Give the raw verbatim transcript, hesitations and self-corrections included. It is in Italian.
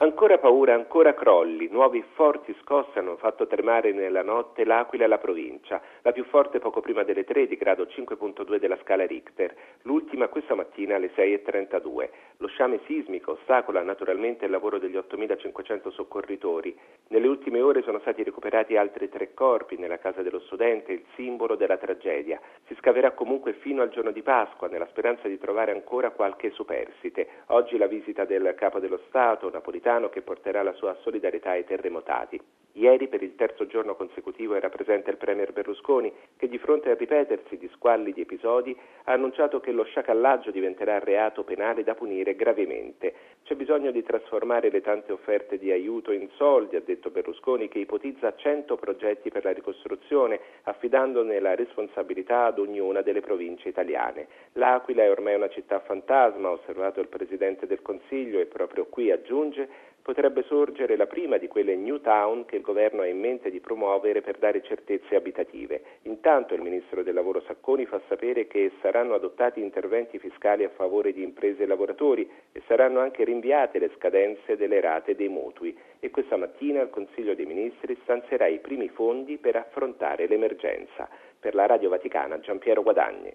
Ancora paura, ancora crolli, nuovi forti scossi hanno fatto tremare nella notte l'Aquila e la provincia, la più forte poco prima delle tre di grado cinque virgola due della scala Richter, l'ultima questa mattina alle sei e trentadue. Lo sciame sismico ostacola naturalmente il lavoro degli ottomilacinquecento soccorritori. Nelle ultime ore sono stati recuperati altri tre corpi nella casa dello studente, il simbolo della tragedia. Si scaverà comunque fino al giorno di Pasqua nella speranza di trovare ancora qualche superstite. Oggi la visita del Capo dello Stato, Napolitano, che porterà la sua solidarietà ai terremotati. Ieri, per il terzo giorno consecutivo, era presente il premier Berlusconi, che di fronte al ripetersi di squallidi episodi ha annunciato che lo sciacallaggio diventerà reato penale da punire gravemente. C'è bisogno di trasformare le tante offerte di aiuto in soldi, ha detto Berlusconi, che ipotizza cento progetti per la ricostruzione, affidandone la responsabilità ad ognuna delle province italiane. L'Aquila è ormai una città fantasma, ha osservato il Presidente del Consiglio, e proprio qui, aggiunge, potrebbe sorgere la prima di quelle new town che il governo ha in mente di promuovere per dare certezze abitative. Intanto il ministro del lavoro Sacconi fa sapere che saranno adottati interventi fiscali a favore di imprese e lavoratori e saranno anche rinviate le scadenze delle rate dei mutui, e questa mattina il Consiglio dei Ministri stanzierà i primi fondi per affrontare l'emergenza. Per la Radio Vaticana, Giampiero Guadagni.